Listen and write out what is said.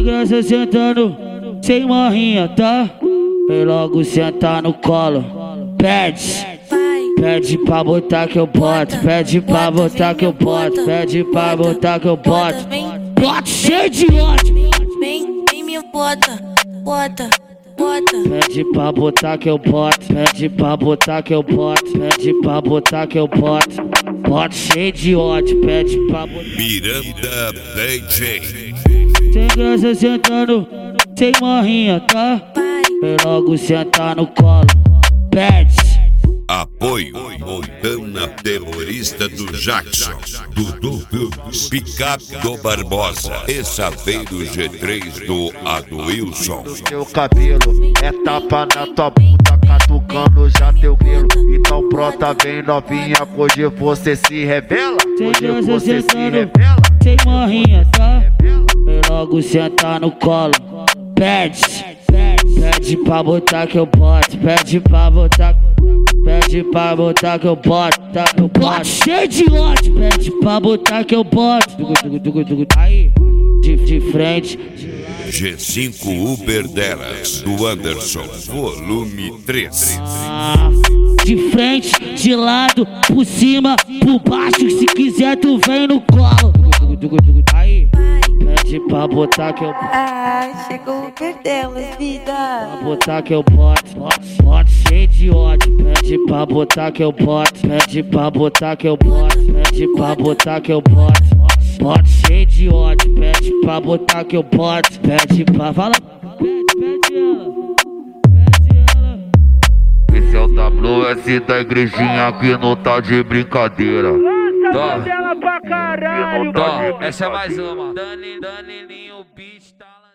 graça sentando, sem marrinha, tá? Vem logo sentar no colo. Pede, pede pra botar que eu boto. Pede pra botar que eu boto. Pede pra botar que eu boto. Boto cheio de ódio. Vem me bota, bota. Pede pra botar que eu boto. Pede pra botar que eu boto. Pede pra botar que eu boto. Boto cheio de ódio. Pede pra botar. Miranda DJ. Sem graça sentando, sem marrinha, tá? Vem logo sentar no colo. Pede. Apoio Montana Terrorista do Jackson, Dudu Filmes, Picape do Barbosa, essa vem do G3 do Aduilson. Teu cabelo é tapa na tua bunda, catucando já teu grelo. Então brota bem novinha, hoje você se revela. Sem Hoje graça você se sentando, revela. sem marrinha, tá? Vem logo sentar no colo. Pede, pede pra botar que eu boto. Pede pra botar. Pede pra botar que eu boto, tá? Eu boto cheio de ódio. Pede pra botar que eu boto. Aí, de frente. G5 Uber delas, do Anderson, volume 3. De frente, de lado, por cima, por baixo. Se quiser, tu vem no colo. Aí, pede pra botar que eu boto. Ah, chegou o Uber delas, vida. Pra botar que eu boto, boto cheio de ódio. Pede pra botar que eu boto. Pede pra botar que eu boto. Pede pra botar que eu boto. Boto cheio de ódio. Pede pra botar que eu boto. Pede pra. Fala. Pede ela. Pede ela. Esse é o WS da igrejinha que não tá de brincadeira. Tá. Dela pra caralho. Tá. Essa é mais uma. Dani, Beat, tá.